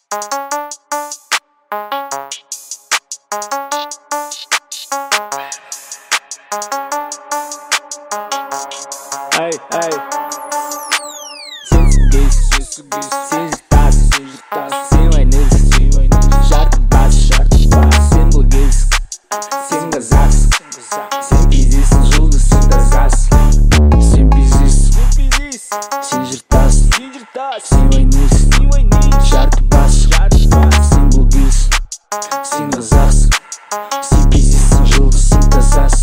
Ey, ey. Sensiz sen oynayız, şartı bas, sen bulgayız, sen gazas, sen bizdesin, жұлдызсың da zas, sen biziz, sen жыртас, sen oynayız, şartı bas, sen bulgayız, sen gazas, sen bizdesin, жұлдызсың da zas,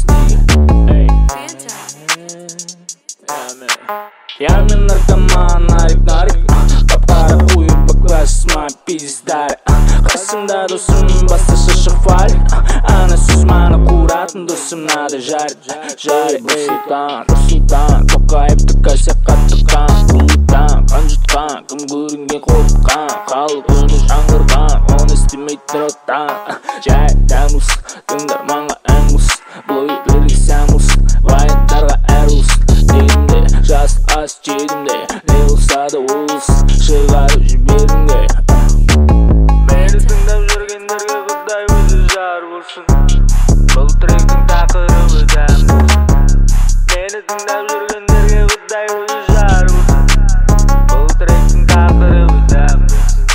Я мен наркоман, нарик Қап-қара ұйып бақласыма пиздары Қасымда досым, басташы шықфаль Ана сөз маны құратын досым нады жарит Нұрсұлтан, тоқайыпты кәсе қаттыққан Құлыптан, қан жұтқан, кім көрінген қорққан Халық үні жаңғырған, оны істемейді роттан Жай дәмус, тыңдарманға әңгус Блогерлерге сәмус, вайындарға әрус Дегімде жас ас жедімде не болса да олыс шығарып жібердімде Мені тыңдап жүргендерге құдай өзі жар болсын Бұл тректің тақырыбы дәм болсын Мені тыңдап жүргендерге құдай өзі жар болсын Бұл тректің тақырыбы дәм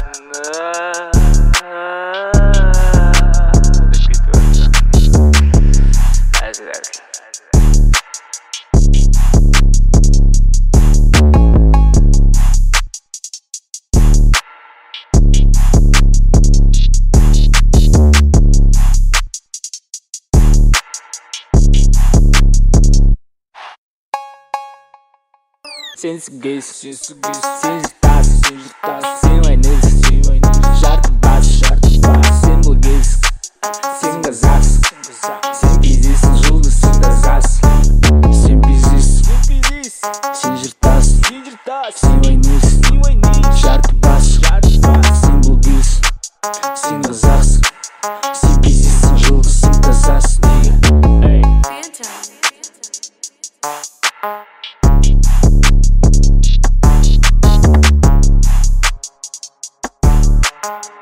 болсын Sensiz, sen жыртас, sen oynayız, şartı bas, sen bulgayız, sen gazas, sen bizdesin, жұлдызсың da zas, sen biziz, sen жыртас, sen oynayız, şartı bas, sen bulgayız, sen gazas, sen bizdesin, жұлдызсың da zas, nigga.